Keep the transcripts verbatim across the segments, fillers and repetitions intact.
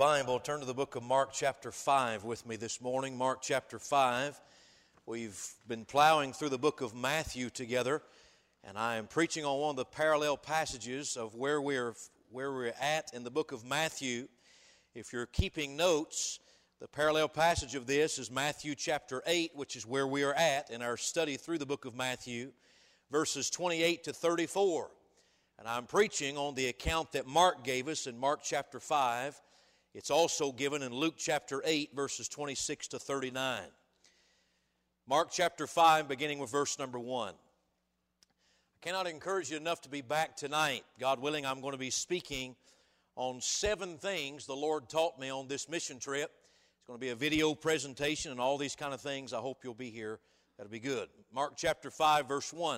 Bible, turn to the book of Mark chapter five with me this morning. Mark chapter five. We've been plowing through the book of Matthew together, and I am preaching on one of the parallel passages of where we're where we're at in the book of Matthew. If you're keeping notes, the parallel passage of this is Matthew chapter eight, which is where we are at in our study through the book of Matthew, verses twenty-eight to thirty-four. And I'm preaching on the account that Mark gave us in Mark chapter five. It's also given in Luke chapter eight, verses twenty-six to thirty-nine. Mark chapter five, beginning with verse number one. I cannot encourage you enough to be back tonight. God willing, I'm going to be speaking on seven things the Lord taught me on this mission trip. It's going to be a video presentation and all these kind of things. I hope you'll be here. That'll be good. Mark chapter five, verse one.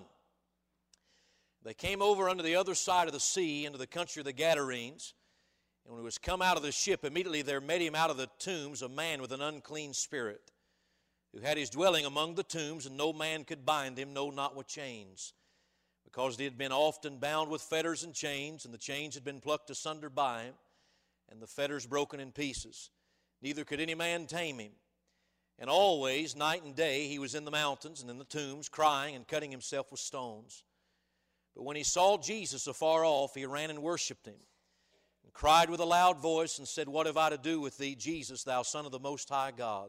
They came over unto the other side of the sea, into the country of the Gadarenes. And when he was come out of the ship, immediately there met him out of the tombs a man with an unclean spirit, who had his dwelling among the tombs, and no man could bind him, no, not with chains, because he had been often bound with fetters and chains, and the chains had been plucked asunder by him, and the fetters broken in pieces. Neither could any man tame him. And always, night and day, he was in the mountains and in the tombs, crying and cutting himself with stones. But when he saw Jesus afar off, he ran and worshipped him, and cried with a loud voice, and said, What have I to do with thee, Jesus, thou Son of the Most High God?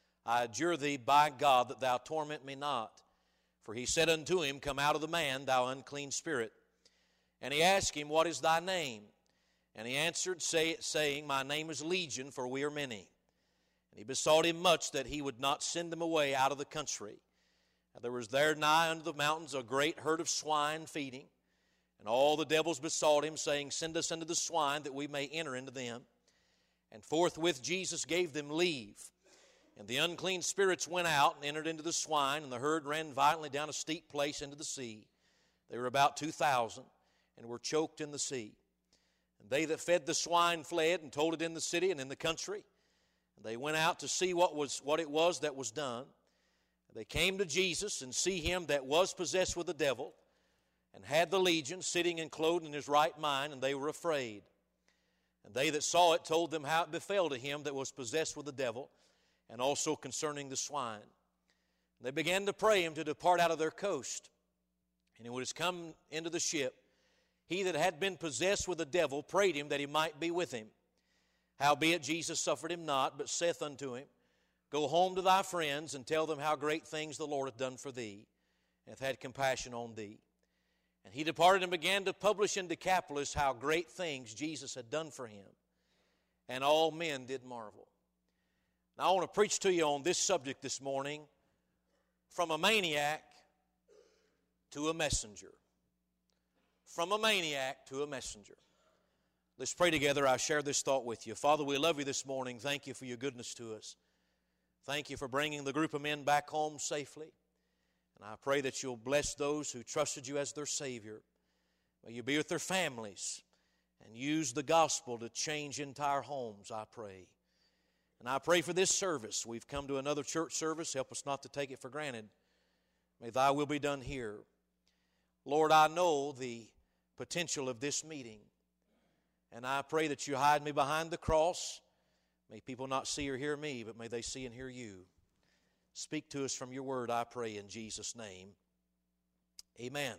I adjure thee by God that thou torment me not. For he said unto him, Come out of the man, thou unclean spirit. And he asked him, What is thy name? And he answered, say, saying, My name is Legion, for we are many. And he besought him much that he would not send them away out of the country. And there was there nigh unto the mountains a great herd of swine feeding. And all the devils besought him, saying, Send us unto the swine, that we may enter into them. And forthwith Jesus gave them leave. And the unclean spirits went out and entered into the swine, and the herd ran violently down a steep place into the sea. They were about two thousand, and were choked in the sea. And they that fed the swine fled, and told it in the city and in the country. And they went out to see what was what it was that was done. And they came to Jesus, and see him that was possessed with the devil, and had the legion, sitting and clothed in his right mind, and they were afraid. And they that saw it told them how it befell to him that was possessed with the devil, and also concerning the swine. And they began to pray him to depart out of their coast. And when he was come into the ship, he that had been possessed with the devil prayed him that he might be with him. Howbeit Jesus suffered him not, but saith unto him, Go home to thy friends, and tell them how great things the Lord hath done for thee, and hath had compassion on thee. And he departed and began to publish in Decapolis how great things Jesus had done for him. And all men did marvel. Now I want to preach to you on this subject this morning, from a maniac to a messenger. From a maniac to a messenger. Let's pray together. I'll share this thought with you. Father, we love you this morning. Thank you for your goodness to us. Thank you for bringing the group of men back home safely. And I pray that you'll bless those who trusted you as their Savior. May you be with their families and use the gospel to change entire homes, I pray. And I pray for this service. We've come to another church service. Help us not to take it for granted. May thy will be done here. Lord, I know the potential of this meeting. And I pray that you hide me behind the cross. May people not see or hear me, but may they see and hear you. Speak to us from your word, I pray, in Jesus' name. Amen.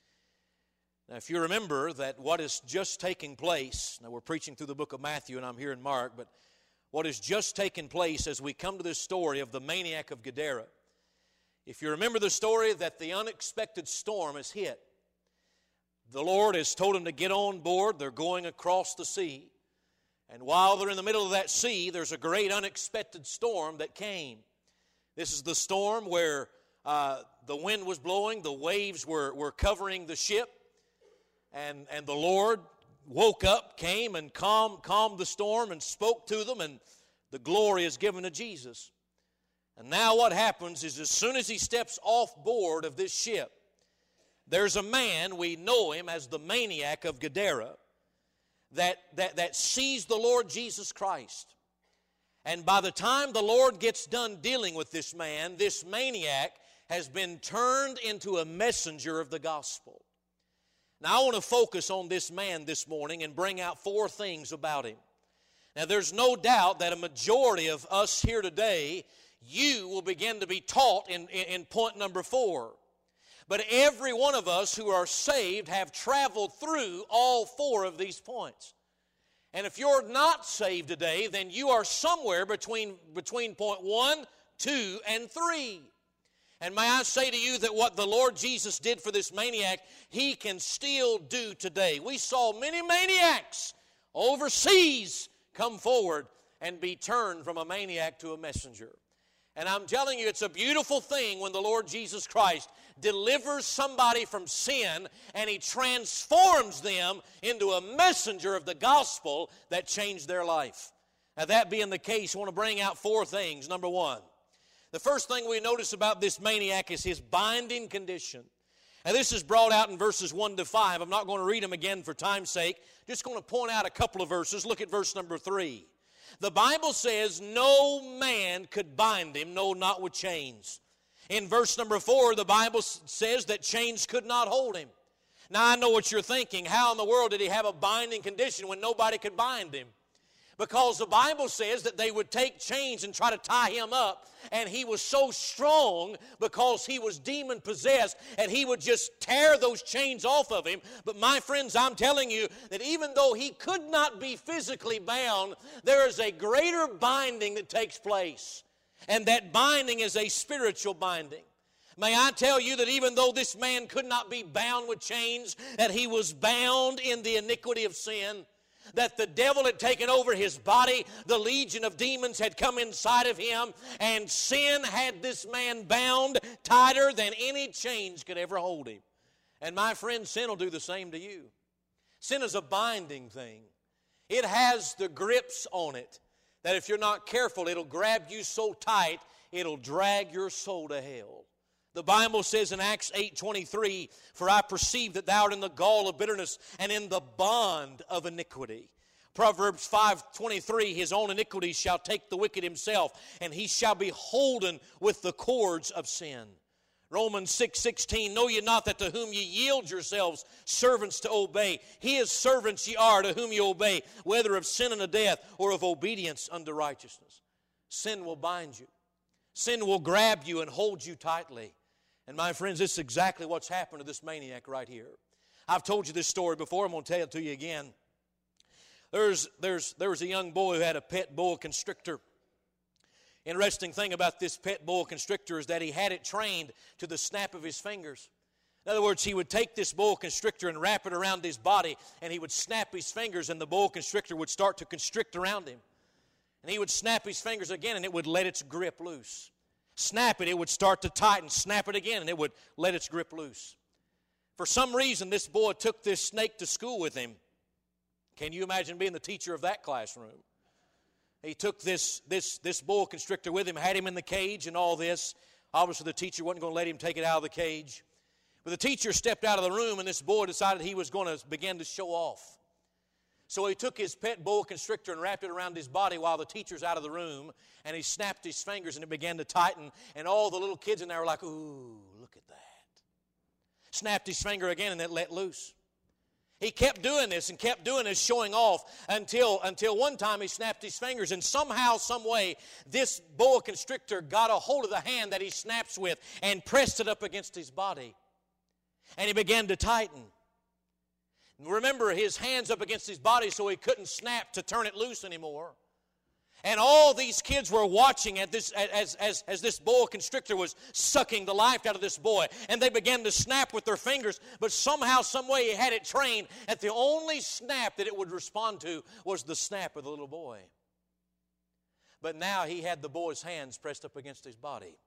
Now, if you remember that what is just taking place, now we're preaching through the book of Matthew and I'm here in Mark, but what has just taken place as we come to this story of the maniac of Gadara. If you remember the story that the unexpected storm has hit, the Lord has told them to get on board. They're going across the sea. And while they're in the middle of that sea, there's a great unexpected storm that came. This is the storm where uh, the wind was blowing, the waves were, were covering the ship, and, and the Lord woke up, came and calmed, calmed the storm and spoke to them, and the glory is given to Jesus. And now what happens is as soon as he steps off board of this ship, there's a man, we know him as the maniac of Gadara, that, that, that sees the Lord Jesus Christ. And by the time the Lord gets done dealing with this man, this maniac has been turned into a messenger of the gospel. Now I want to focus on this man this morning and bring out four things about him. Now, there's no doubt that a majority of us here today, you will begin to be taught in, in, in point number four. But every one of us who are saved have traveled through all four of these points. And if you're not saved today, then you are somewhere between, between point one, two, and three. And may I say to you that what the Lord Jesus did for this maniac, He can still do today. We saw many maniacs overseas come forward and be turned from a maniac to a messenger. And I'm telling you, it's a beautiful thing when the Lord Jesus Christ delivers somebody from sin and He transforms them into a messenger of the gospel that changed their life. Now, that being the case, I want to bring out four things. Number one, the first thing we notice about this maniac is his binding condition. Now, this is brought out in verses one to five. I'm not going to read them again for time's sake. Just going to point out a couple of verses. Look at verse number three. The Bible says no man could bind him, no, not with chains. In verse number four, the Bible says that chains could not hold him. Now, I know what you're thinking. How in the world did he have a binding condition when nobody could bind him? Because the Bible says that they would take chains and try to tie him up, and he was so strong because he was demon-possessed, and he would just tear those chains off of him. But my friends, I'm telling you that even though he could not be physically bound, there is a greater binding that takes place, and that binding is a spiritual binding. May I tell you that even though this man could not be bound with chains, that he was bound in the iniquity of sin, that the devil had taken over his body, the legion of demons had come inside of him, and sin had this man bound tighter than any chains could ever hold him. And my friend, sin will do the same to you. Sin is a binding thing. It has the grips on it that if you're not careful, it'll grab you so tight, it'll drag your soul to hell. The Bible says in Acts eight twenty-three, "For I perceive that thou art in the gall of bitterness and in the bond of iniquity." Proverbs five twenty-three, "His own iniquities shall take the wicked himself, and he shall be holden with the cords of sin." Romans six sixteen, "Know ye not that to whom ye yield yourselves servants to obey, his servants ye are to whom ye obey, whether of sin unto death or of obedience unto righteousness." Sin will bind you. Sin will grab you and hold you tightly. And my friends, this is exactly what's happened to this maniac right here. I've told you this story before. I'm going to tell it to you again. There's, there's, there was a young boy who had a pet boa constrictor. Interesting thing about this pet boa constrictor is that he had it trained to the snap of his fingers. In other words, he would take this boa constrictor and wrap it around his body, and he would snap his fingers, and the boa constrictor would start to constrict around him. And he would snap his fingers again, and it would let its grip loose. Snap it, it would start to tighten. Snap it again, and it would let its grip loose. For some reason, this boy took this snake to school with him. Can you imagine being the teacher of that classroom? He took this, this, this boa constrictor with him, had him in the cage and all this. Obviously, the teacher wasn't going to let him take it out of the cage. But the teacher stepped out of the room, and this boy decided he was going to begin to show off. So he took his pet boa constrictor and wrapped it around his body while the teacher's out of the room, and he snapped his fingers and it began to tighten, and all the little kids in there were like, "Ooh, look at that." Snapped his finger again and it let loose. He kept doing this and kept doing this, showing off, until, until one time he snapped his fingers, and somehow, some way, this boa constrictor got a hold of the hand that he snaps with and pressed it up against his body. And he began to tighten. Remember, his hand's up against his body, so he couldn't snap to turn it loose anymore. And all these kids were watching at this, as, as, as this boa constrictor was sucking the life out of this boy. And they began to snap with their fingers, but somehow, some way, he had it trained that the only snap that it would respond to was the snap of the little boy. But now he had the boy's hands pressed up against his body.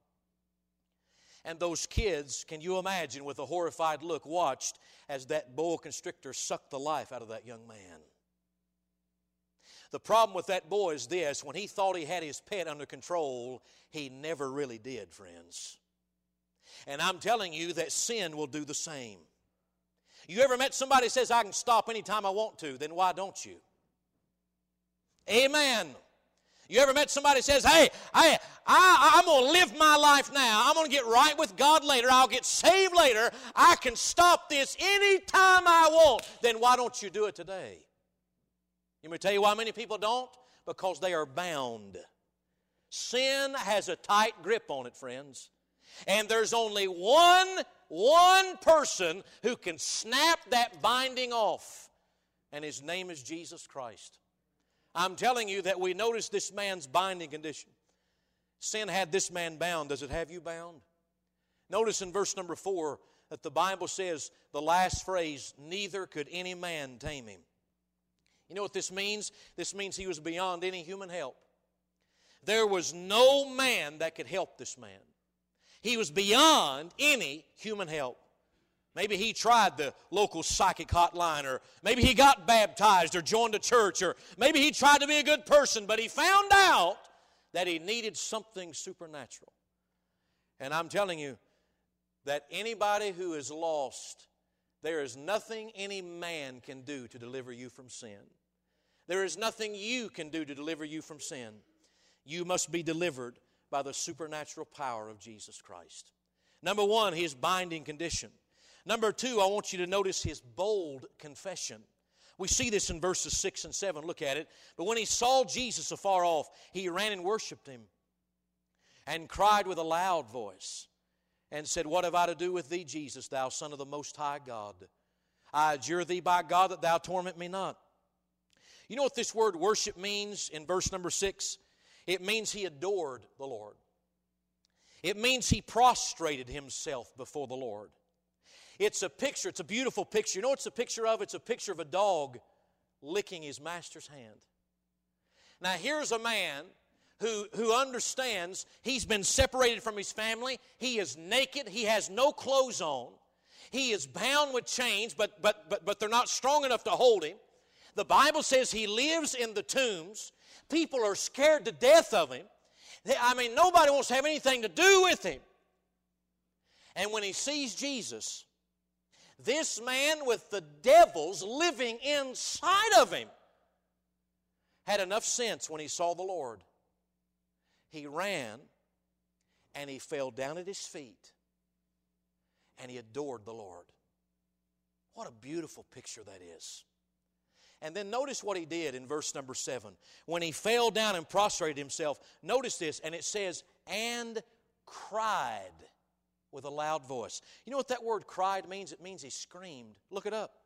And those kids, can you imagine, with a horrified look, watched as that boa constrictor sucked the life out of that young man. The problem with that boy is this: when he thought he had his pet under control, he never really did, friends. And I'm telling you that sin will do the same. You ever met somebody who says, "I can stop anytime I want to"? Then why don't you? Amen. You ever met somebody who says, "Hey, I, I, I'm going to live my life now. I'm going to get right with God later. I'll get saved later. I can stop this anytime I want"? Then why don't you do it today? Let me tell you why many people don't. because they are bound. Sin has a tight grip on it, friends. And there's only one, one person who can snap that binding off. And His name is Jesus Christ. I'm telling you that we notice this man's binding condition. Sin had this man bound. Does it have you bound? Notice in verse number four that the Bible says, the last phrase, neither could any man tame him. You know what this means? This means he was beyond any human help. There was no man that could help this man. He was beyond any human help. Maybe he tried the local psychic hotline, or maybe he got baptized or joined a church, or maybe he tried to be a good person, but he found out that he needed something supernatural. And I'm telling you that anybody who is lost, there is nothing any man can do to deliver you from sin. There is nothing you can do to deliver you from sin. You must be delivered by the supernatural power of Jesus Christ. Number one, His binding condition. Number two, I want you to notice His bold confession. We see this in verses six and seven. Look at it. But when he saw Jesus afar off, he ran and worshiped Him and cried with a loud voice and said, what have I to do with Thee, Jesus, Thou Son of the Most High God? I adjure Thee by God that Thou torment me not. You know what this word worship means in verse number six? It means he adored the Lord. It means he prostrated himself before the Lord. It's a picture, it's a beautiful picture. You know what it's a picture of? It's a picture of a dog licking his master's hand. Now here's a man who, who understands he's been separated from his family. He is naked. He has no clothes on. He is bound with chains, but, but, but, but they're not strong enough to hold him. The Bible says he lives in the tombs. People are scared to death of him. I mean, nobody wants to have anything to do with him. And when he sees Jesus, this man with the devils living inside of him had enough sense when he saw the Lord. He ran and he fell down at His feet and he adored the Lord. What a beautiful picture that is. And then notice what he did in verse number seven. When he fell down and prostrated himself, notice this, and it says, and cried with a loud voice. You know what that word cried means? It means he screamed. Look it up.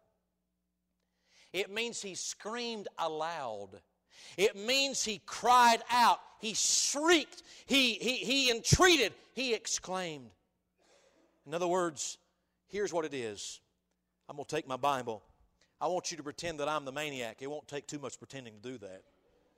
It means he screamed aloud. It means he cried out. He shrieked. He, he, he entreated. He exclaimed. In other words, here's what it is. I'm going to take my Bible. I want you to pretend that I'm the maniac. It won't take too much pretending to do that.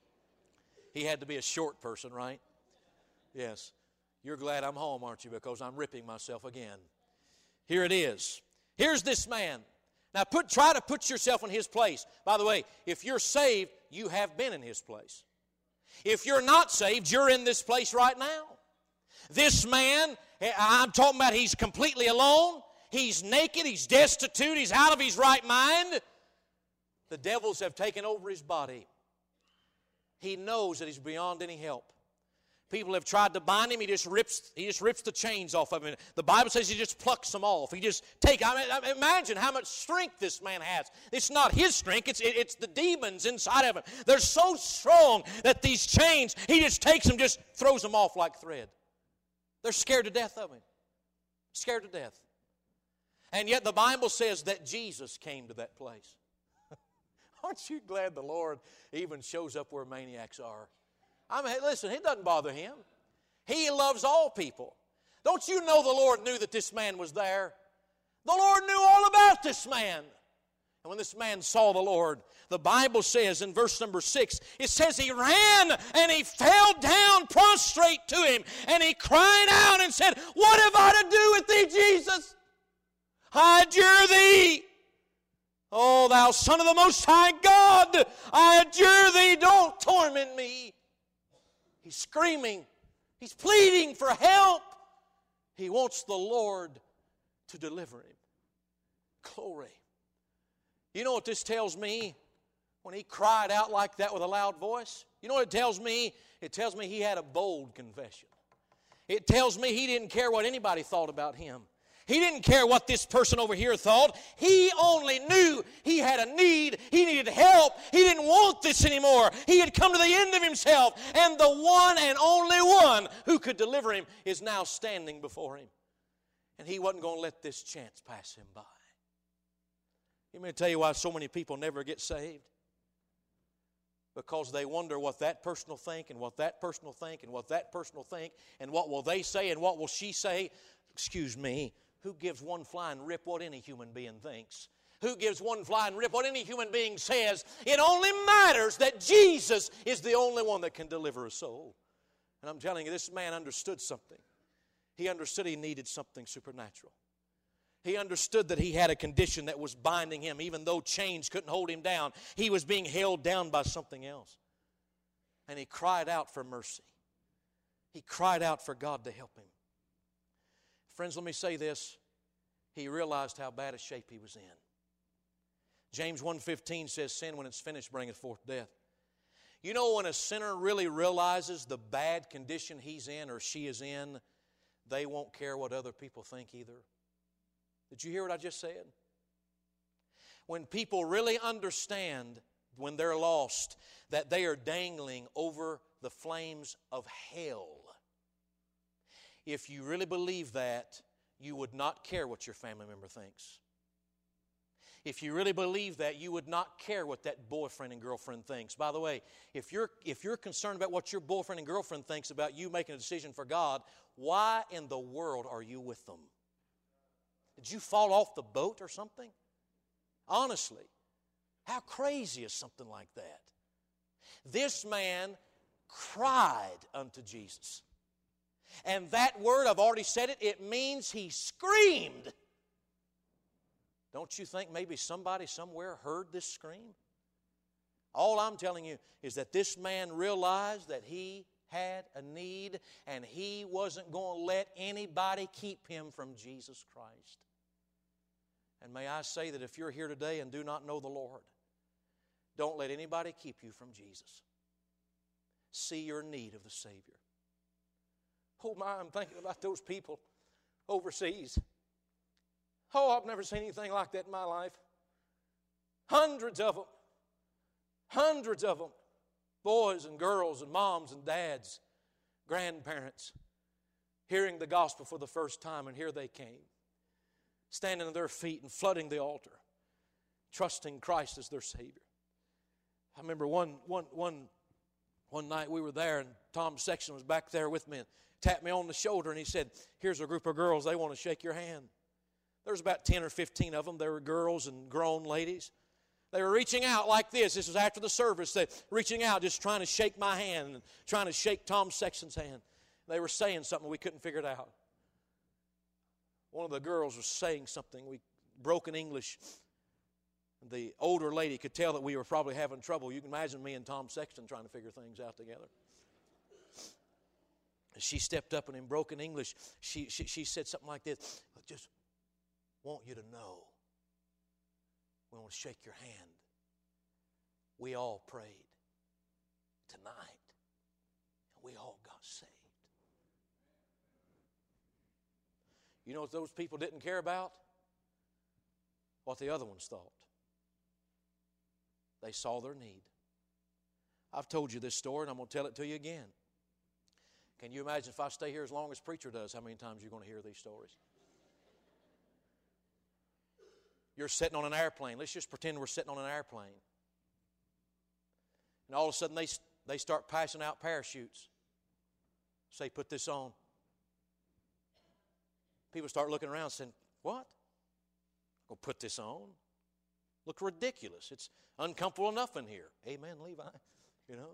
He had to be a short person, right? Yes. You're glad I'm home, aren't you? Because I'm ripping myself again. Here it is. Here's this man. Now put, try to put yourself in his place. By the way, if you're saved, you have been in his place. If you're not saved, you're in this place right now. This man, I'm talking about he's completely alone. He's naked, he's destitute, he's out of his right mind. The devils have taken over his body. He knows that he's beyond any help. People have tried to bind him. He just rips, he just rips the chains off of him. The Bible says he just plucks them off. He just take. I mean, imagine how much strength this man has. It's not his strength. It's, it, it's the demons inside of him. They're so strong that these chains, he just takes them, just throws them off like thread. They're scared to death of him. Scared to death. And yet the Bible says that Jesus came to that place. Aren't you glad the Lord even shows up where maniacs are? I mean, listen, it doesn't bother Him. He loves all people. Don't you know the Lord knew that this man was there? The Lord knew all about this man. And when this man saw the Lord, the Bible says in verse number six, it says he ran and he fell down prostrate to Him. And he cried out and said, what have I to do with Thee, Jesus? I adjure Thee, O Thou Son of the Most High God, I adjure Thee, don't torment me. He's screaming. He's pleading for help. He wants the Lord to deliver him. Glory. You know what this tells me? When he cried out like that with a loud voice, you know what it tells me? It tells me he had a bold confession. It tells me he didn't care what anybody thought about him. He didn't care what this person over here thought. He only knew he had a need. He needed help. He didn't want this anymore. He had come to the end of himself. And the one and only one who could deliver him is now standing before him. And he wasn't going to let this chance pass him by. Let me tell you why so many people never get saved. Because they wonder what that person will think, and what that person will think, and what that person will think, and what will they say, and what will she say. Excuse me. Who gives one flying rip what any human being thinks? Who gives one flying rip what any human being says? It only matters that Jesus is the only one that can deliver a soul. And I'm telling you, this man understood something. He understood he needed something supernatural. He understood that he had a condition that was binding him. Even though chains couldn't hold him down, he was being held down by something else. And he cried out for mercy. He cried out for God to help him. Friends, let me say this. He realized how bad a shape he was in. James one fifteen says, sin when it's finished bringeth forth death. You know, when a sinner really realizes the bad condition he's in or she is in, they won't care what other people think either. Did you hear what I just said? When people really understand, when they're lost, that they are dangling over the flames of hell. If you really believe that, you would not care what your family member thinks. If you really believe that, you would not care what that boyfriend and girlfriend thinks. By the way, if you're, if you're concerned about what your boyfriend and girlfriend thinks about you making a decision for God, why in the world are you with them? Did you fall off the boat or something? Honestly, how crazy is something like that? This man cried unto Jesus. And that word, I've already said it, it means he screamed. Don't you think maybe somebody somewhere heard this scream? All I'm telling you is that this man realized that he had a need and he wasn't going to let anybody keep him from Jesus Christ. And may I say that if you're here today and do not know the Lord, don't let anybody keep you from Jesus. See your need of the Savior. Oh my, I'm thinking about those people overseas. Oh, I've never seen anything like that in my life. Hundreds of them. Hundreds of them. Boys and girls and moms and dads, grandparents, hearing the gospel for the first time, and here they came, standing on their feet and flooding the altar, trusting Christ as their Savior. I remember one, one, one, one night we were there, and Tom Sexton was back there with me and tapped me on the shoulder, and he said, here's a group of girls, they want to shake your hand. There was about ten or fifteen of them. They were girls and grown ladies. They were reaching out like this. This was after the service. They were reaching out, just trying to shake my hand and trying to shake Tom Sexton's hand. They were saying something. We couldn't figure it out. One of the girls was saying something. We broken English. The older lady could tell that we were probably having trouble. You can imagine me and Tom Sexton trying to figure things out together. She stepped up and in broken English, she, she, she said something like this. I just want you to know, we want to shake your hand. We all prayed tonight, and we all got saved. You know what those people didn't care about? What the other ones thought. They saw their need. I've told you this story, and I'm going to tell it to you again. Can you imagine if I stay here as long as preacher does, how many times you're going to hear these stories? You're sitting on an airplane. Let's just pretend we're sitting on an airplane. And all of a sudden they, they start passing out parachutes. Say, put this on. People start looking around saying, what? I'll put this on. Look ridiculous. It's uncomfortable enough in here. Amen, Levi. You know.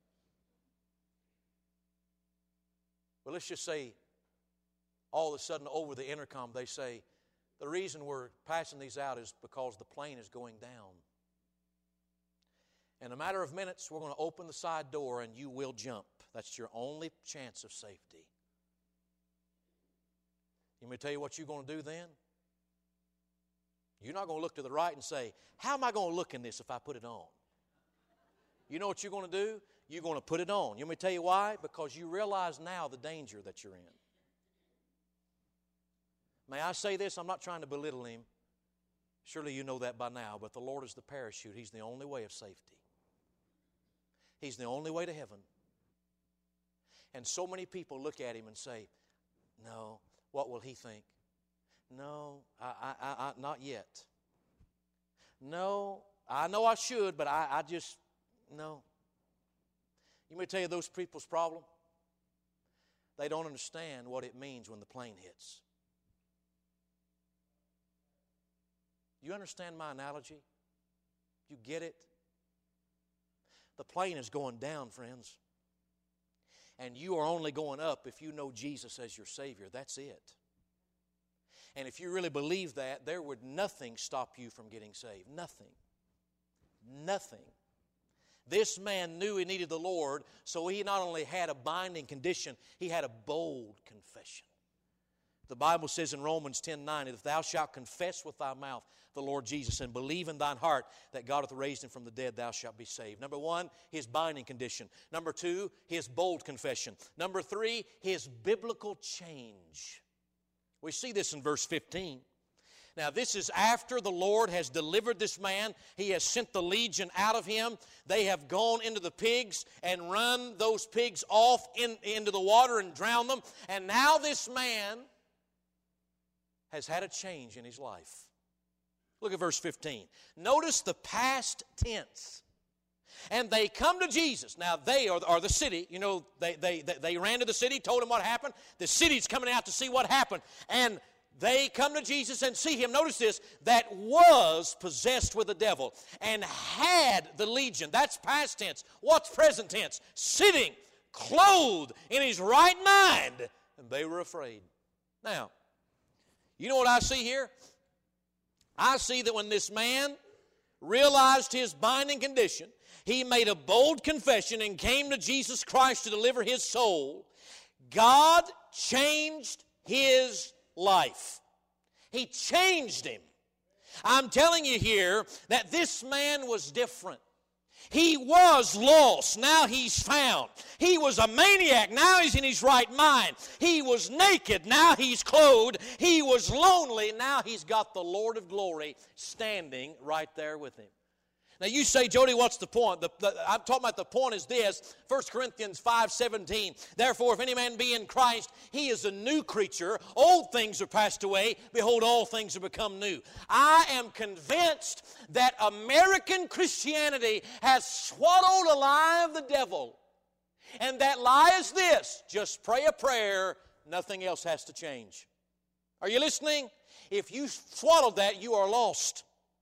But let's just say all of a sudden over the intercom they say, the reason we're passing these out is because the plane is going down. In a matter of minutes, we're going to open the side door and you will jump. That's your only chance of safety. Let me tell you what you're going to do then. You're not going to look to the right and say, how am I going to look in this if I put it on? You know what you're going to do? You're going to put it on. You want me to tell you why? Because you realize now the danger that you're in. May I say this? I'm not trying to belittle him. Surely you know that by now, but the Lord is the parachute. He's the only way of safety. He's the only way to heaven. And so many people look at him and say, no, what will he think? No, I, I, I, not yet. No, I know I should, but I, I just, no. You may tell you those people's problem? They don't understand what it means when the plane hits. You understand my analogy? You get it? The plane is going down, friends. And you are only going up if you know Jesus as your Savior. That's it. And if you really believe that, there would nothing stop you from getting saved. Nothing. Nothing. This man knew he needed the Lord, so he not only had a binding condition, he had a bold confession. The Bible says in Romans ten nine, if thou shalt confess with thy mouth the Lord Jesus and believe in thine heart that God hath raised him from the dead, thou shalt be saved. Number one, his binding condition. Number two, his bold confession. Number three, his biblical change. We see this in verse fifteen. Now, this is after the Lord has delivered this man. He has sent the legion out of him. They have gone into the pigs and run those pigs off in, into the water and drowned them. And now this man has had a change in his life. Look at verse fifteen. Notice the past tense. And they come to Jesus. Now, they are, are the city. You know, they, they, they, they ran to the city, told him what happened. The city's coming out to see what happened. And they come to Jesus and see him. Notice this, that was possessed with the devil and had the legion. That's past tense. What's present tense? Sitting, clothed in his right mind. And they were afraid. Now, you know what I see here? I see that when this man realized his binding condition, he made a bold confession and came to Jesus Christ to deliver his soul. God changed his life. He changed him. I'm telling you here that this man was different. He was lost, now he's found. He was a maniac, now he's in his right mind. He was naked, now he's clothed. He was lonely, now he's got the Lord of glory standing right there with him. Now you say, Jody, what's the point? The, the, I'm talking about the point is this, First Corinthians five seventeen. Therefore, if any man be in Christ, he is a new creature. Old things are passed away. Behold, all things are become new. I am convinced that American Christianity has swallowed alive the devil. And that lie is this, just pray a prayer, nothing else has to change. Are you listening? If you swallowed that, you are lost.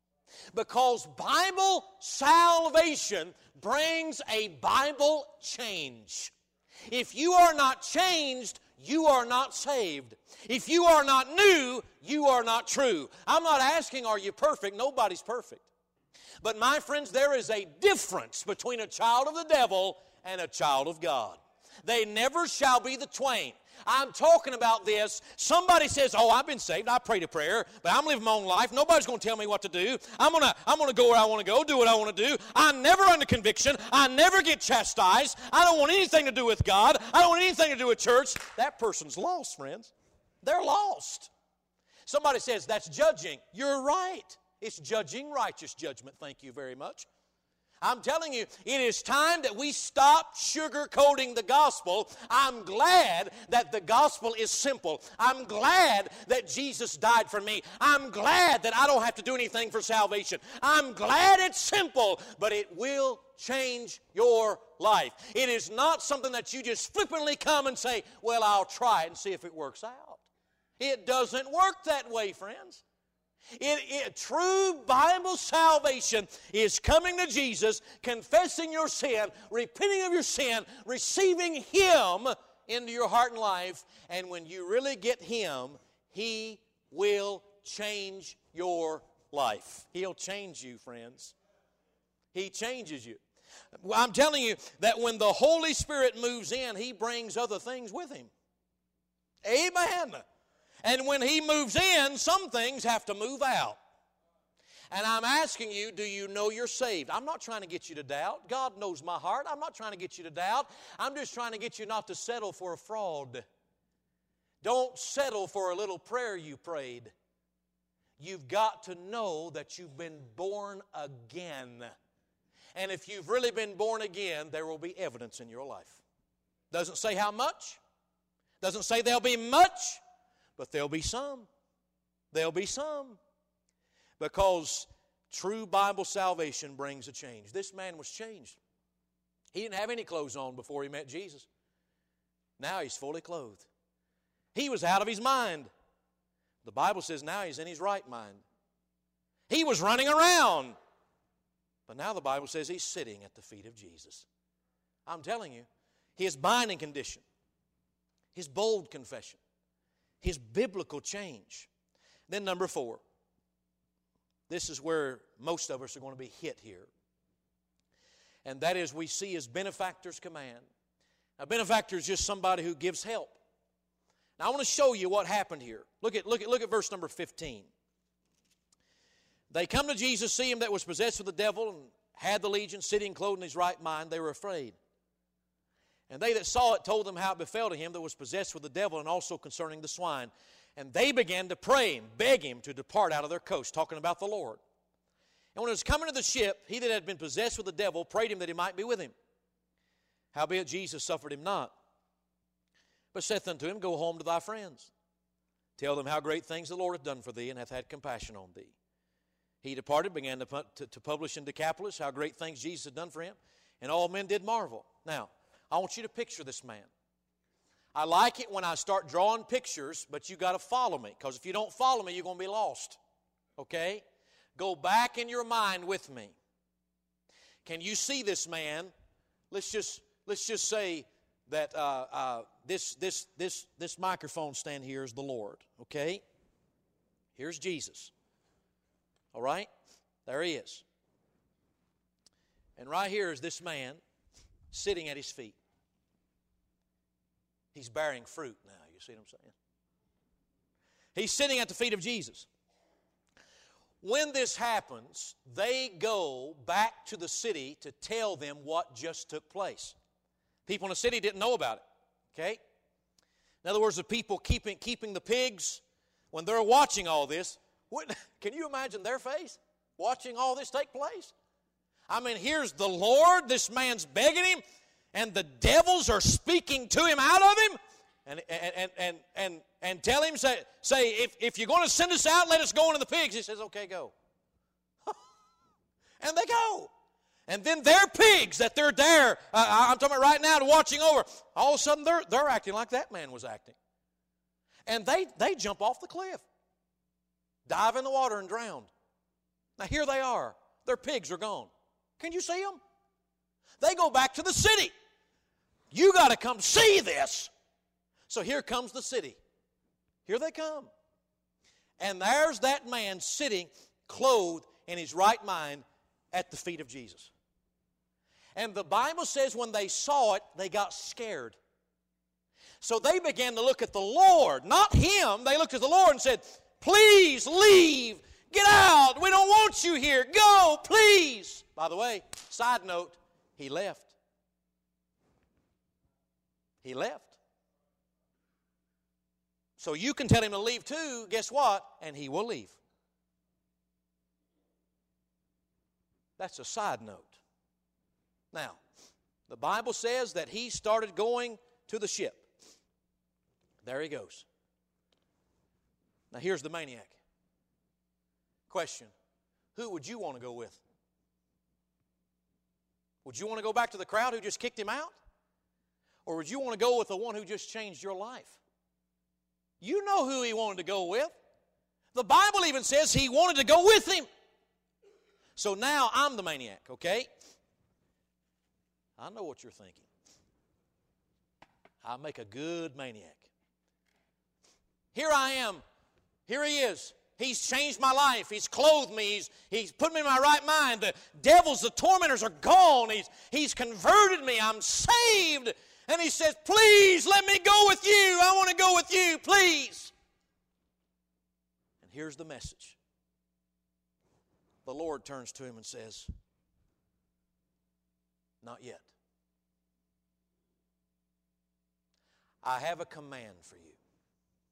Because Bible salvation brings a Bible change. If you are not changed, you are not saved. If you are not new, you are not true. I'm not asking, are you perfect? Nobody's perfect. But my friends, there is a difference between a child of the devil and a child of God. They never shall be the twain. I'm talking about this. Somebody says, oh, I've been saved. I prayed a prayer, but I'm living my own life. Nobody's going to tell me what to do. I'm going to I'm going to go where I want to go, do what I want to do. I'm never under conviction. I never get chastised. I don't want anything to do with God. I don't want anything to do with church. That person's lost, friends. They're lost. Somebody says, that's judging. You're right. It's judging righteous judgment. Thank you very much. I'm telling you, it is time that we stop sugarcoating the gospel. I'm glad that the gospel is simple. I'm glad that Jesus died for me. I'm glad that I don't have to do anything for salvation. I'm glad it's simple, but it will change your life. It is not something that you just flippantly come and say, well, I'll try it and see if it works out. It doesn't work that way, friends. It, it, true Bible salvation is coming to Jesus, confessing your sin, repenting of your sin, receiving Him into your heart and life, and when you really get Him, He will change your life. He'll change you, friends. He changes you. I'm telling you that when the Holy Spirit moves in, He brings other things with Him. Amen. And when He moves in, some things have to move out. And I'm asking you, do you know you're saved? I'm not trying to get you to doubt. God knows my heart. I'm not trying to get you to doubt. I'm just trying to get you not to settle for a fraud. Don't settle for a little prayer you prayed. You've got to know that you've been born again. And if you've really been born again, there will be evidence in your life. Doesn't say how much. Doesn't say there'll be much, but there'll be some. There'll be some. Because true Bible salvation brings a change. This man was changed. He didn't have any clothes on before he met Jesus. Now he's fully clothed. He was out of his mind. The Bible says now he's in his right mind. He was running around. But now the Bible says he's sitting at the feet of Jesus. I'm telling you, his binding condition, his bold confession, his biblical change. Then number four, this is where most of us are going to be hit here. And that is we see his benefactor's command. A benefactor is just somebody who gives help. Now I want to show you what happened here. Look at, look at, look at verse number fifteen. They come to Jesus, see him that was possessed with the devil, and had the legion, sitting clothed in his right mind. They were afraid. And they that saw it told them how it befell to him that was possessed with the devil, and also concerning the swine. And they began to pray and beg him to depart out of their coast, talking about the Lord. And when it was coming to the ship, he that had been possessed with the devil prayed him that he might be with him. Howbeit Jesus suffered him not, but saith unto him, Go home to thy friends. Tell them how great things the Lord hath done for thee, and hath had compassion on thee. He departed, began to, to, to publish in Decapolis how great things Jesus had done for him, and all men did marvel. Now, I want you to picture this man. I like it when I start drawing pictures, but you got to follow me, because if you don't follow me, you're going to be lost. Okay? Go back in your mind with me. Can you see this man? Let's just let's just say that uh, uh, this this this this microphone stand here is the Lord. Okay? Here's Jesus. All right? There he is. And right here is this man sitting at his feet. He's bearing fruit now. You see what I'm saying? He's sitting at the feet of Jesus. When this happens, they go back to the city to tell them what just took place. People in the city didn't know about it. Okay? In other words, the people keeping, keeping the pigs, when they're watching all this, what, can you imagine their face watching all this take place? I mean, here's the Lord, this man's begging him, and the devils are speaking to him out of him, and and and and and, and tell him, say, say if, if you're going to send us out, let us go into the pigs. He says, okay, go. And they go. And then their pigs that they're there, uh, I'm talking about right now, watching over, all of a sudden they're, they're acting like that man was acting. And they, they jump off the cliff, dive in the water and drown. Now here they are. Their pigs are gone. Can you see them? They go back to the city. You got to come see this. So here comes the city. Here they come. And there's that man sitting clothed in his right mind at the feet of Jesus. And the Bible says when they saw it, they got scared. So they began to look at the Lord, not him. They looked at the Lord and said, please leave. Get out. We don't want you here. Go, please. By the way, side note, he left. He left. So you can tell him to leave too, guess what? And he will leave. That's a side note. Now, the Bible says that he started going to the ship. There he goes. Now here's the maniac. Question, who would you want to go with? Would you want to go back to the crowd who just kicked him out? Or would you want to go with the one who just changed your life? You know who he wanted to go with. The Bible even says he wanted to go with him. So now I'm the maniac, okay? I know what you're thinking. I make a good maniac. Here I am. Here he is. He's changed my life. He's clothed me. He's, he's put me in my right mind. The devils, the tormentors are gone. He's, he's converted me. I'm saved. And he says, please let me go with you. I want to go with you, please. And here's the message. The Lord turns to him and says, not yet. I have a command for you.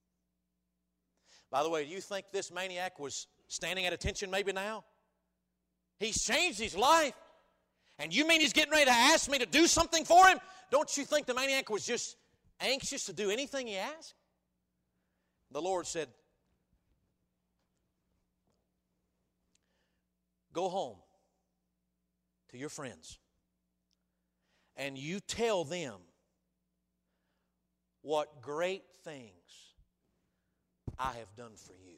By the way, do you think this maniac was standing at attention maybe now? He's changed his life. And you mean he's getting ready to ask me to do something for him? Don't you think the maniac was just anxious to do anything he asked? The Lord said, go home to your friends and you tell them what great things I have done for you.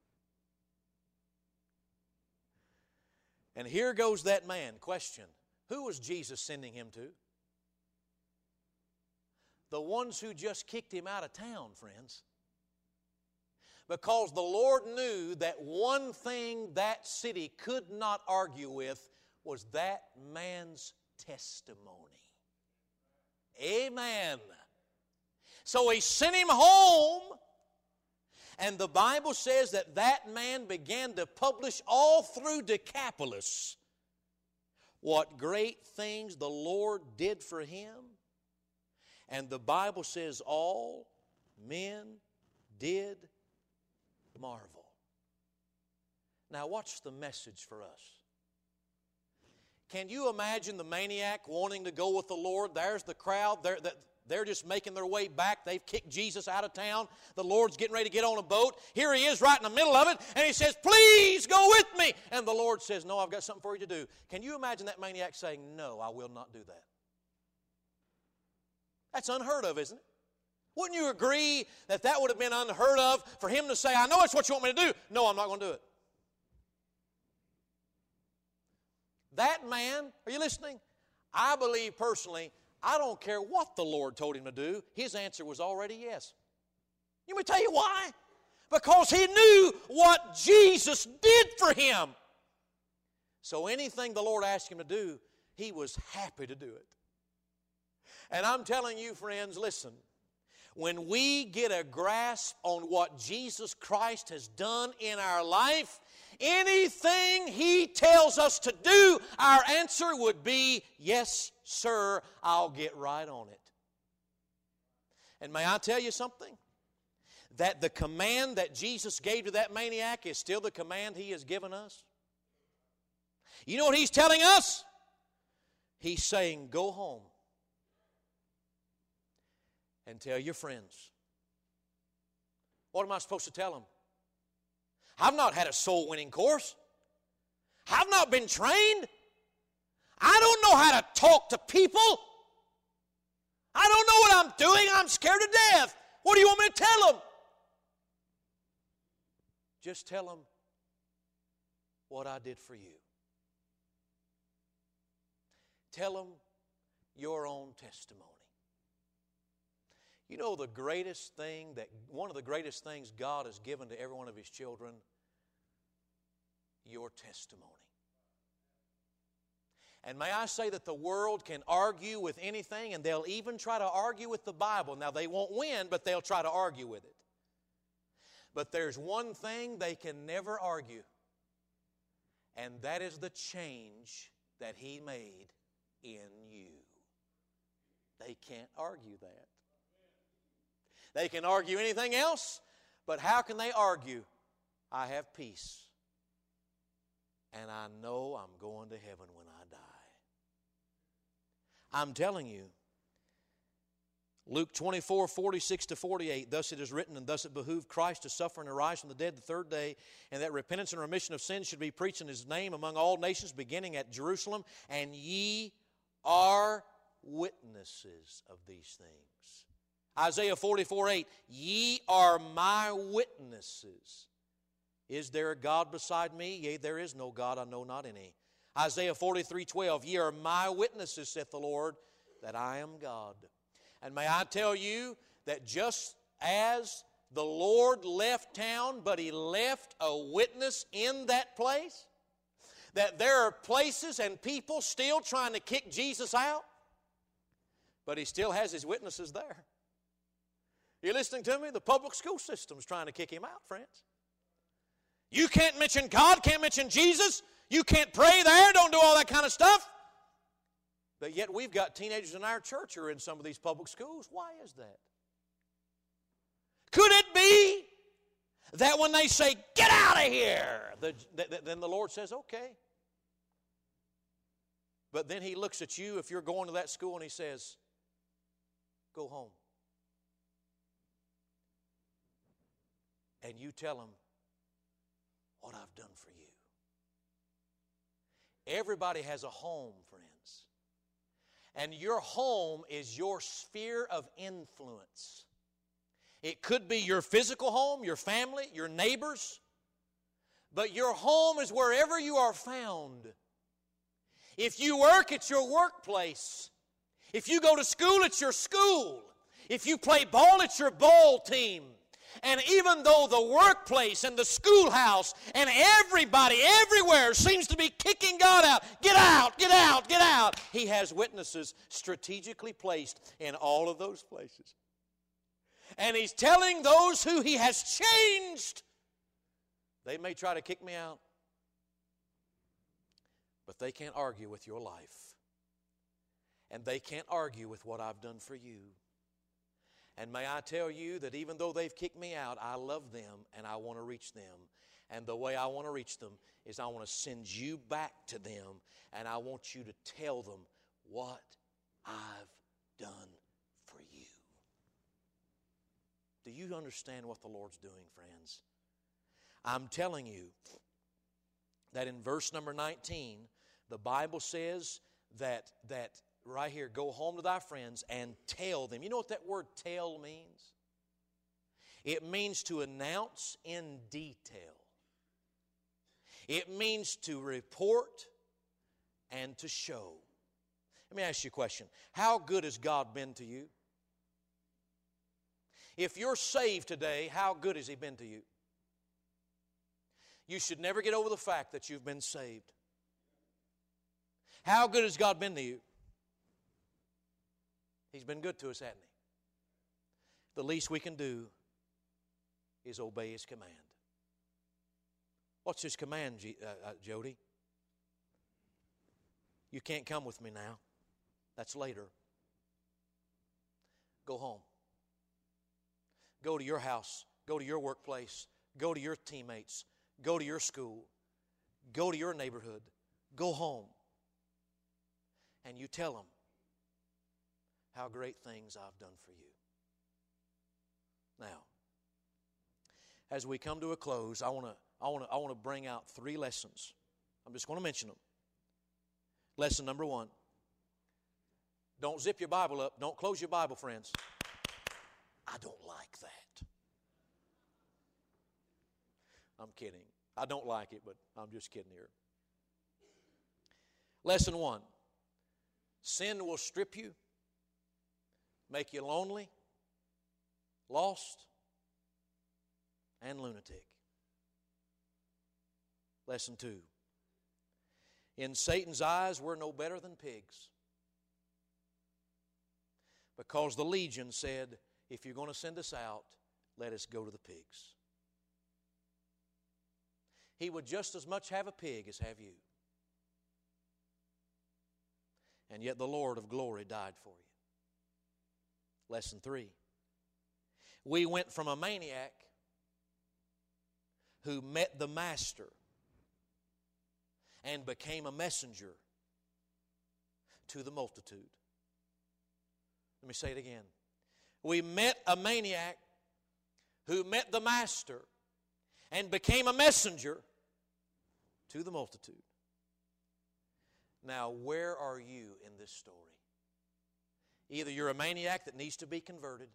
And here goes that man. Question, who was Jesus sending him to? The ones who just kicked him out of town, friends. Because the Lord knew that one thing that city could not argue with was that man's testimony. Amen. So he sent him home, and the Bible says that that man began to publish all through Decapolis what great things the Lord did for him. And the Bible says all men did marvel. Now watch the message for us. Can you imagine the maniac wanting to go with the Lord? There's the crowd. They're, they're just making their way back. They've kicked Jesus out of town. The Lord's getting ready to get on a boat. Here he is right in the middle of it, and he says, please go with me. And the Lord says, no, I've got something for you to do. Can you imagine that maniac saying, no, I will not do that? That's unheard of, isn't it? Wouldn't you agree that that would have been unheard of for him to say, I know it's what you want me to do. No, I'm not going to do it. That man, are you listening? I believe personally, I don't care what the Lord told him to do. His answer was already yes. You want me to tell you why? Because he knew what Jesus did for him. So anything the Lord asked him to do, he was happy to do it. And I'm telling you, friends, listen. When we get a grasp on what Jesus Christ has done in our life, anything He tells us to do, our answer would be, yes, sir, I'll get right on it. And may I tell you something? That the command that Jesus gave to that maniac is still the command He has given us. You know what He's telling us? He's saying, go home and tell your friends. What am I supposed to tell them? I've not had a soul-winning course. I've not been trained. I don't know how to talk to people. I don't know what I'm doing. I'm scared to death. What do you want me to tell them? Just tell them what I did for you. Tell them your own testimony. You know the greatest thing, that one of the greatest things God has given to every one of His children? Your testimony. And may I say that the world can argue with anything, and they'll even try to argue with the Bible. Now they won't win, but they'll try to argue with it. But there's one thing they can never argue, and that is the change that He made in you. They can't argue that. They can argue anything else, but how can they argue? I have peace, and I know I'm going to heaven when I die. I'm telling you, Luke twenty-four, forty-six to forty-eight, thus it is written, and thus it behooved Christ to suffer and arise from the dead the third day, and that repentance and remission of sins should be preached in His name among all nations, beginning at Jerusalem, and ye are witnesses of these things. Isaiah forty-four, eight, ye are my witnesses. Is there a God beside me? Yea, there is no God, I know not any. Isaiah forty-three, twelve, ye are my witnesses, saith the Lord, that I am God. And may I tell you that just as the Lord left town, but He left a witness in that place, that there are places and people still trying to kick Jesus out, but He still has His witnesses there. You listening to me? The public school system is trying to kick Him out, friends. You can't mention God, can't mention Jesus. You can't pray there, don't do all that kind of stuff. But yet we've got teenagers in our church who are in some of these public schools. Why is that? Could it be that when they say, get out of here, the, the, then the Lord says, okay. But then He looks at you if you're going to that school and He says, go home. And you tell Him what I've done for you. Everybody has a home, friends. And your home is your sphere of influence. It could be your physical home, your family, your neighbors. But your home is wherever you are found. If you work, it's your workplace. If you go to school, it's your school. If you play ball, it's your ball team. And even though the workplace and the schoolhouse and everybody everywhere seems to be kicking God out, get out, get out, get out, He has witnesses strategically placed in all of those places. And He's telling those who He has changed, they may try to kick me out, but they can't argue with your life. And they can't argue with what I've done for you. And may I tell you that even though they've kicked me out, I love them and I want to reach them. And the way I want to reach them is I want to send you back to them and I want you to tell them what I've done for you. Do you understand what the Lord's doing, friends? I'm telling you that in verse number nineteen, the Bible says that, that right here, go home to thy friends and tell them. You know what that word tell means? It means to announce in detail. It means to report and to show. Let me ask you a question. How good has God been to you? If you're saved today, how good has He been to you? You should never get over the fact that you've been saved. How good has God been to you? He's been good to us, hasn't He? The least we can do is obey His command. What's His command, G- uh, uh, Jody? You can't come with me now. That's later. Go home. Go to your house. Go to your workplace. Go to your teammates. Go to your school. Go to your neighborhood. Go home. And you tell them how great things I've done for you. Now, as we come to a close, I want to I want to I want to bring out three lessons. I'm just going to mention them. Lesson number one. Don't zip your Bible up. Don't close your Bible, friends. I don't like that. I'm kidding. I don't like it, but I'm just kidding here. Lesson one. Sin will strip you, make you lonely, lost, and lunatic. Lesson two. In Satan's eyes, we're no better than pigs. Because the legion said, if you're going to send us out, let us go to the pigs. He would just as much have a pig as have you. And yet the Lord of glory died for you. Lesson three. We went from a maniac who met the Master and became a messenger to the multitude. Let me say it again. We met a maniac who met the Master and became a messenger to the multitude. Now, where are you in this story? Either you're a maniac that needs to be converted,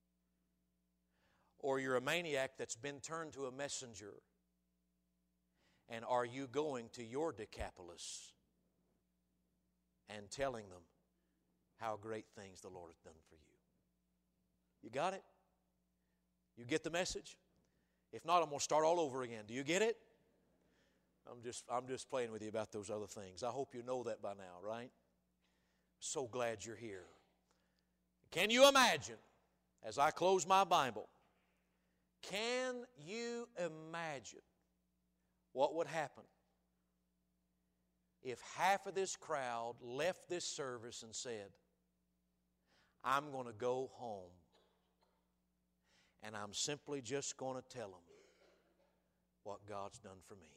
or you're a maniac that's been turned to a messenger. And are you going to your Decapolis and telling them how great things the Lord has done for you? You got it? You get the message? If not, I'm going to start all over again. Do you get it? I'm just, I'm just playing with you about those other things. I hope you know that by now, right? So glad you're here. Can you imagine, as I close my Bible, can you imagine what would happen if half of this crowd left this service and said, I'm going to go home and I'm simply just going to tell them what God's done for me.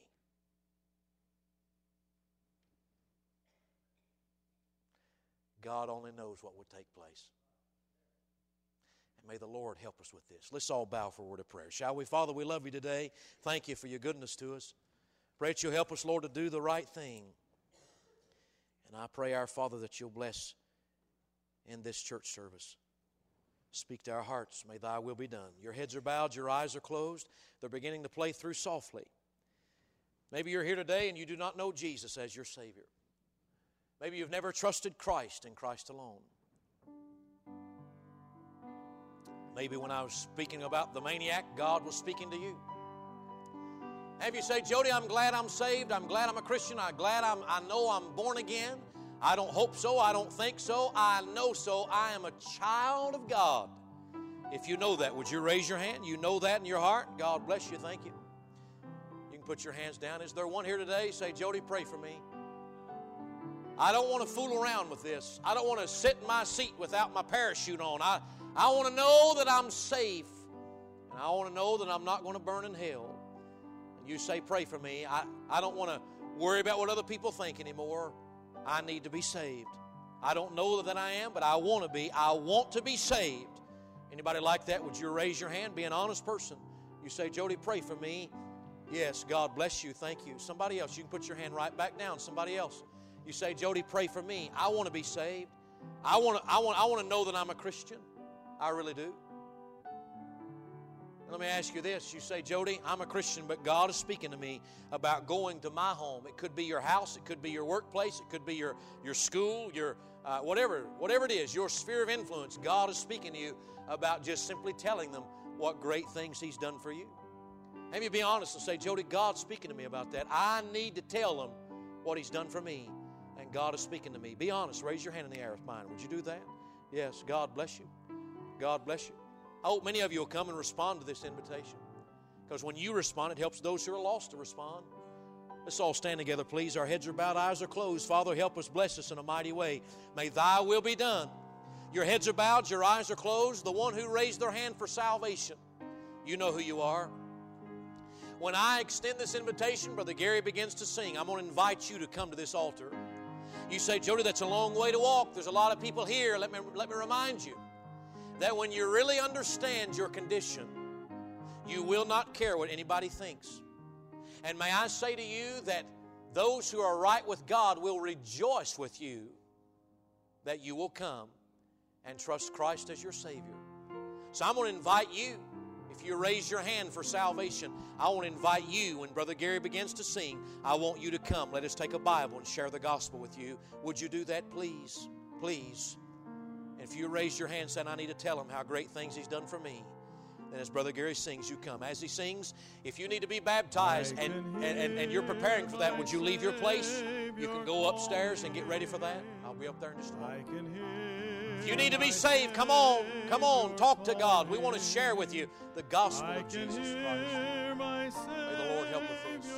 God only knows what would take place. And may the Lord help us with this. Let's all bow for a word of prayer, shall we? Father, we love you today. Thank you for your goodness to us. Pray that you'll help us, Lord, to do the right thing. And I pray, our Father, that you'll bless in this church service. Speak to our hearts. May thy will be done. Your heads are bowed, your eyes are closed. They're beginning to play through softly. Maybe you're here today and you do not know Jesus as your Savior. Maybe you've never trusted Christ and Christ alone. Maybe when I was speaking about the maniac, God was speaking to you. Have you say, Jody, I'm glad I'm saved. I'm glad I'm a Christian. I'm glad I'm, I know I'm born again. I don't hope so. I don't think so. I know so. I am a child of God. If you know that, would you raise your hand? You know that in your heart? God bless you. Thank you. You can put your hands down. Is there one here today? Say, Jody, pray for me. I don't want to fool around with this. I don't want to sit in my seat without my parachute on. I, I want to know that I'm safe. And I want to know that I'm not going to burn in hell. And you say, pray for me. I, I don't want to worry about what other people think anymore. I need to be saved. I don't know that I am, but I want to be. I want to be saved. Anybody like that? Would you raise your hand? Be an honest person. You say, Jody, pray for me. Yes, God bless you. Thank you. Somebody else, you can put your hand right back down. Somebody else. You say, Jody, pray for me. I want to be saved. I want to, I want, I want to know that I'm a Christian. I really do. Let me ask you this. You say, Jody, I'm a Christian, but God is speaking to me about going to my home. It could be your house. It could be your workplace. It could be your, your school, your uh, whatever, whatever it is, your sphere of influence. God is speaking to you about just simply telling them what great things He's done for you. Maybe be honest and say, Jody, God's speaking to me about that. I need to tell them what He's done for me, and God is speaking to me. Be honest. Raise your hand in the air with mine. Would you do that? Yes. God bless you. God bless you. I hope many of you will come and respond to this invitation, because when you respond, it helps those who are lost to respond. Let's all stand together, please. Our heads are bowed, eyes are closed. Father, help us, bless us in a mighty way. May thy will be done. Your heads are bowed, your eyes are closed. The one who raised their hand for salvation, you know who you are. When I extend this invitation, Brother Gary begins to sing. I'm going to invite you to come to this altar. You say, Jody, that's a long way to walk. There's a lot of people here. Let me, let me remind you that when you really understand your condition, you will not care what anybody thinks. And may I say to you that those who are right with God will rejoice with you that you will come and trust Christ as your Savior. So I'm going to invite you, if you raise your hand for salvation, I want to invite you, when Brother Gary begins to sing, I want you to come. Let us take a Bible and share the gospel with you. Would you do that, please? Please. If you raise your hand saying, I need to tell him how great things he's done for me, then as Brother Gary sings, you come. As he sings, if you need to be baptized and, and, and, and you're preparing for that, would you leave your place? You can go upstairs and get ready for that. I'll be up there in just a moment. If you need to be saved, come on, come on, talk to God. We want to share with you the gospel of Jesus Christ. May the Lord help with this.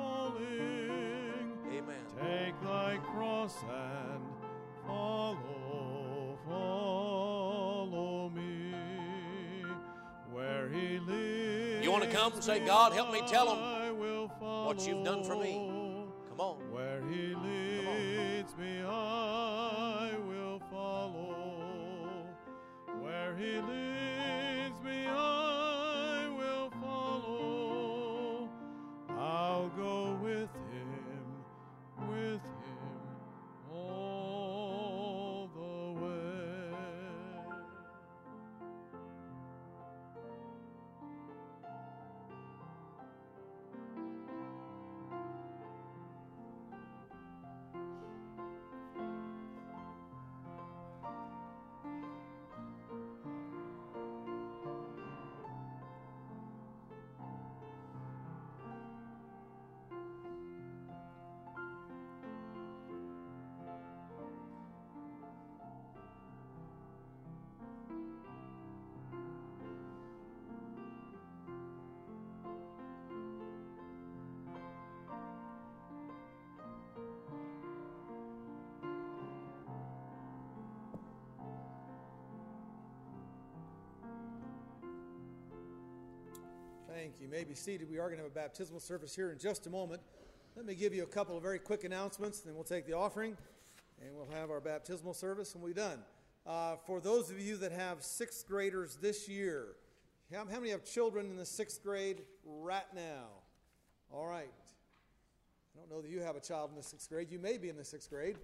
Amen. Take thy cross and follow, follow me where he lives. You want to come and say, God, help me tell him what you've done for me. Come on. Where he leads me, I will follow. Where he leads me, I will follow. I'll go with him, with him all the way. Thank you. You may be seated. We are going to have a baptismal service here in just a moment. Let me give you a couple of very quick announcements, then we'll take the offering, and we'll have our baptismal service, and we're done. Uh, for those of you that have sixth graders this year, how, how many have children in the sixth grade right now? All right. I don't know that you have a child in the sixth grade. You may be in the sixth grade.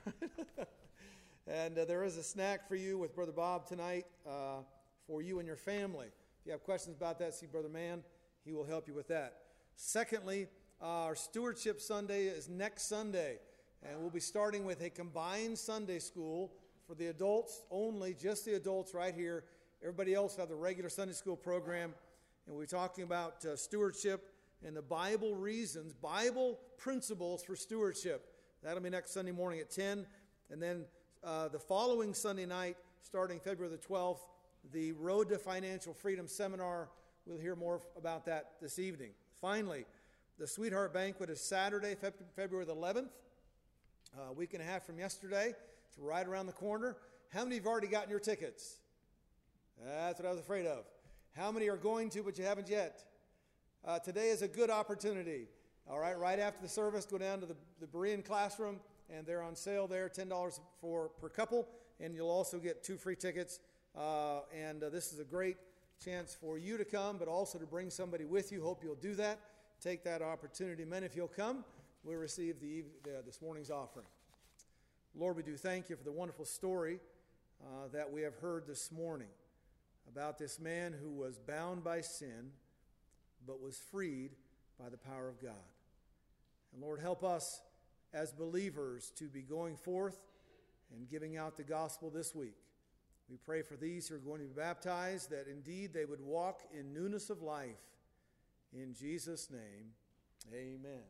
And uh, there is a snack for you with Brother Bob tonight uh, for you and your family. If you have questions about that, see Brother Mann. He will help you with that. Secondly, uh, our Stewardship Sunday is next Sunday. And we'll be starting with a combined Sunday school for the adults only, just the adults right here. Everybody else will have the regular Sunday school program. And we're talking about uh, stewardship and the Bible reasons, Bible principles for stewardship. That'll be next Sunday morning at ten. And then uh, the following Sunday night, starting February the twelfth, the Road to Financial Freedom Seminar. We'll hear more about that this evening. Finally, the Sweetheart Banquet is Saturday, February the eleventh, a week and a half from yesterday. It's right around the corner. How many have already gotten your tickets? That's what I was afraid of. How many are going to, but you haven't yet? Uh, today is a good opportunity. All right, right after the service, go down to the, the Berean classroom, and they're on sale there, ten dollars for per couple, and you'll also get two free tickets. Uh, and uh, this is a great chance for you to come, but also to bring somebody with you. Hope you'll do that. Take that opportunity. Men, if you'll come, we'll receive the, uh, this morning's offering. Lord, we do thank you for the wonderful story uh, that we have heard this morning about this man who was bound by sin, but was freed by the power of God. And Lord, help us as believers to be going forth and giving out the gospel this week. We pray for these who are going to be baptized, that indeed they would walk in newness of life. In Jesus' name, amen.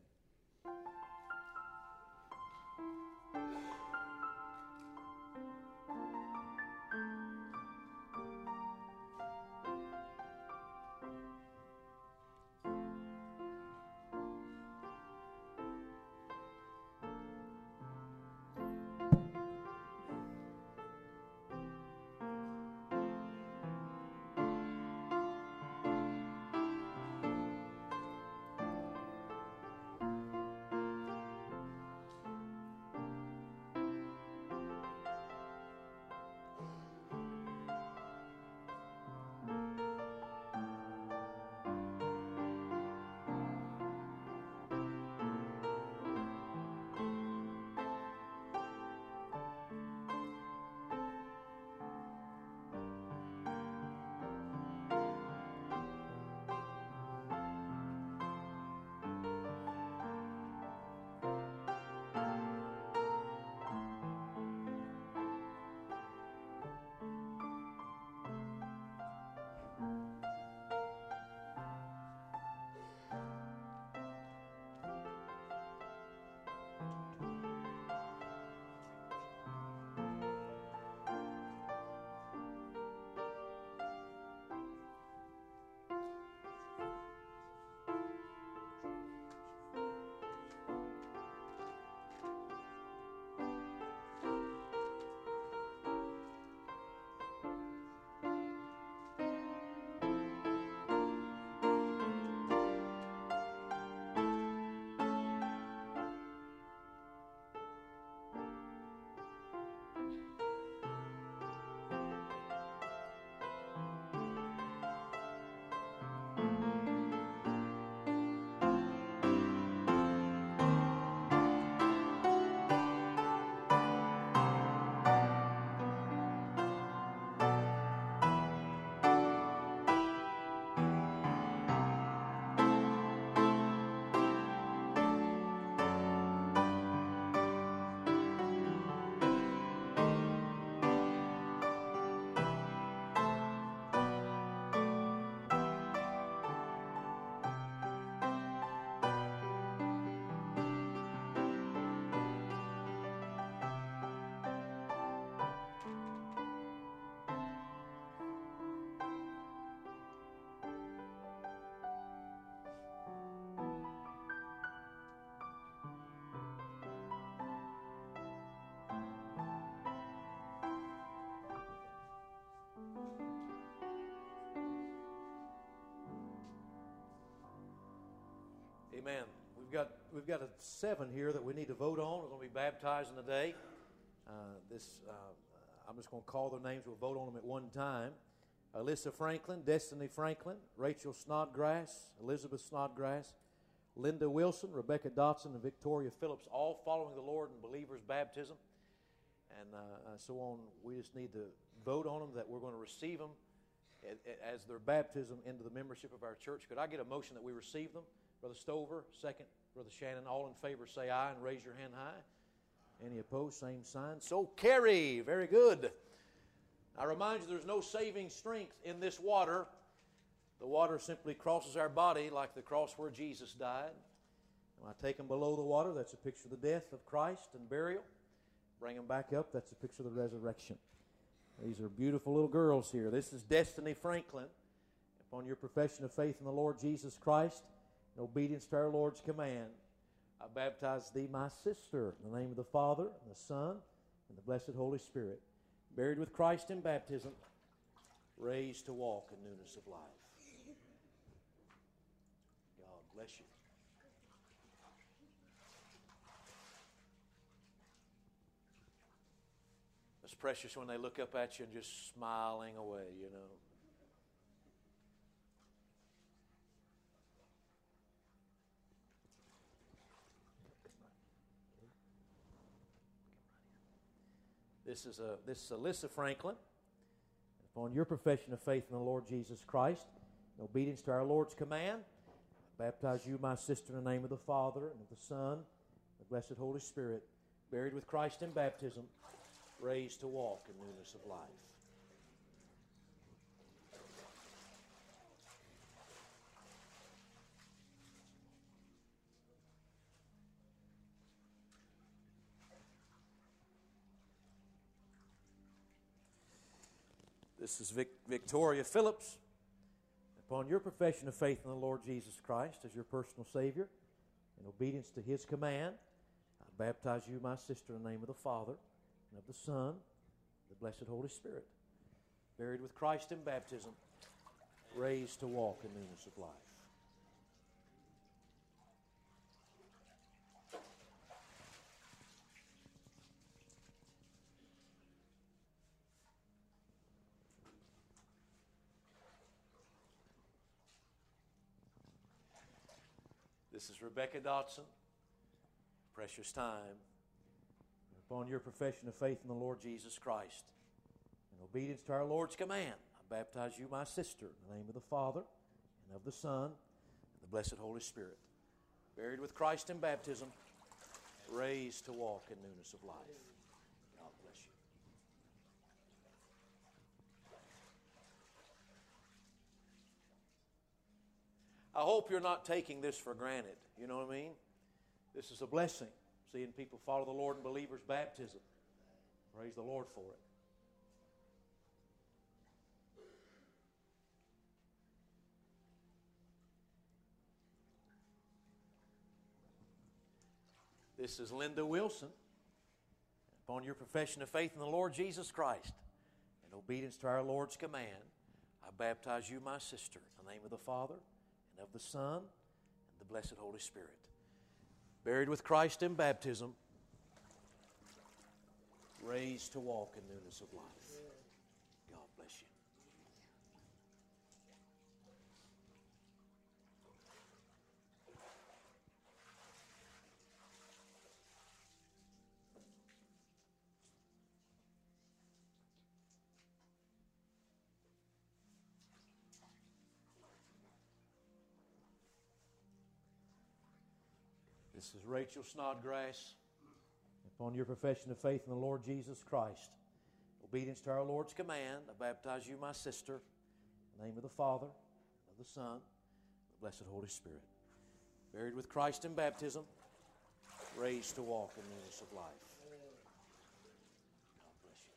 Amen. We've got we've got a seven here that we need to vote on. We're going to be baptizing today. Uh, this uh, I'm just going to call their names. We'll vote on them at one time. Alyssa Franklin, Destiny Franklin, Rachel Snodgrass, Elizabeth Snodgrass, Linda Wilson, Rebecca Dotson, and Victoria Phillips, all following the Lord in believers' baptism. And uh, so on. We just need to vote on them that we're going to receive them as their baptism into the membership of our church. Could I get a motion that we receive them? Brother Stover, second. Brother Shannon, all in favor say aye and raise your hand high. Any opposed, same sign. So carry. Very good. I remind you there's no saving strength in this water. The water simply crosses our body like the cross where Jesus died. When I take them below the water, that's a picture of the death of Christ and burial. Bring them back up, that's a picture of the resurrection. These are beautiful little girls here. This is Destiny Franklin. Upon your profession of faith in the Lord Jesus Christ, in obedience to our Lord's command, I baptize thee, my sister, in the name of the Father, and the Son, and the blessed Holy Spirit. Buried with Christ in baptism, raised to walk in newness of life. God bless you. It's precious when they look up at you and just smiling away, you know. This is a this is Alyssa Franklin. Upon your profession of faith in the Lord Jesus Christ, in obedience to our Lord's command, I baptize you, my sister, in the name of the Father, and of the Son, and the blessed Holy Spirit, buried with Christ in baptism, raised to walk in newness of life. This is Vic- Victoria Phillips. Upon your profession of faith in the Lord Jesus Christ as your personal Savior, in obedience to His command, I baptize you, my sister, in the name of the Father, and of the Son, the blessed Holy Spirit, buried with Christ in baptism, raised to walk in newness of life. This is Rebecca Dotson. Precious time. Upon your profession of faith in the Lord Jesus Christ, in obedience to our Lord's command, I baptize you, my sister, in the name of the Father, and of the Son, and the blessed Holy Spirit. Buried with Christ in baptism, raised to walk in newness of life. God bless you. I hope you're not taking this for granted. You know what I mean? This is a blessing, seeing people follow the Lord in believers' baptism. Praise the Lord for it. This is Linda Wilson. Upon your profession of faith in the Lord Jesus Christ, in obedience to our Lord's command, I baptize you, my sister, in the name of the Father, and of the Son, and the blessed Holy Spirit. Buried with Christ in baptism, raised to walk in newness of life. God bless you. This is Rachel Snodgrass. Upon your profession of faith in the Lord Jesus Christ, obedience to our Lord's command, I baptize you, my sister, in the name of the Father, of the Son, and the blessed Holy Spirit. Buried with Christ in baptism, raised to walk in newness of life. God bless you.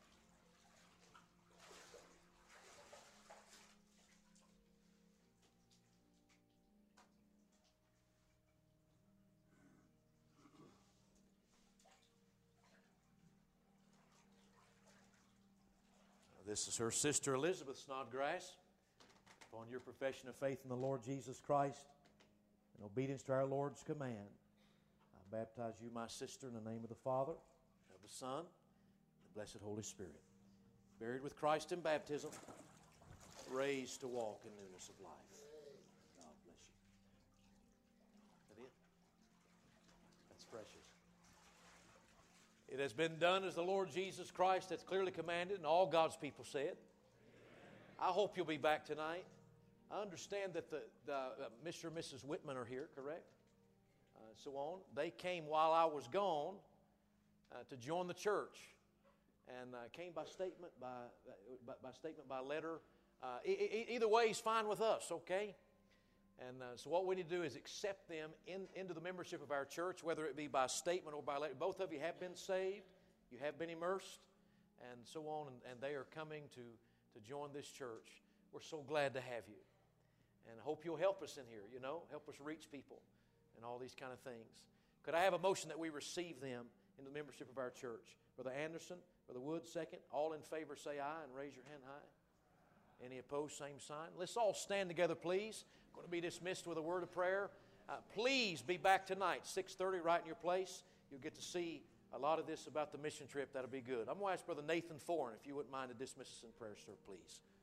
This is her sister Elizabeth Snodgrass. Upon your profession of faith in the Lord Jesus Christ, In obedience to our Lord's command, I baptize you, my sister, in the name of the Father, of the Son, and the blessed Holy Spirit. Buried with Christ in baptism, raised to walk in newness of life. God bless you. Is that it? That's precious. It has been done as the Lord Jesus Christ has clearly commanded, and all God's people said. I hope you'll be back tonight. I understand that the, the uh, Mister and Missus Whitman are here, correct? Uh, so on. They came while I was gone uh, to join the church, and uh, came by statement, by, by, by statement, by letter. Uh, e- e- either way is fine with us, okay? And uh, so what we need to do is accept them in, into the membership of our church, whether it be by statement or by letter. Both of you have been saved, you have been immersed, and so on, and, and they are coming to, to join this church. We're so glad to have you. And I hope you'll help us in here, you know, help us reach people and all these kind of things. Could I have a motion that we receive them into the membership of our church? Brother Anderson, Brother Wood, second. All in favor say aye and raise your hand high. Any opposed, same sign. Let's all stand together, please. Going to be dismissed with a word of prayer. Uh, please be back tonight, six thirty, right in your place. You'll get to see a lot of this about the mission trip. That'll be good. I'm going to ask Brother Nathan Foran, if you wouldn't mind to dismiss us in prayer, sir, please.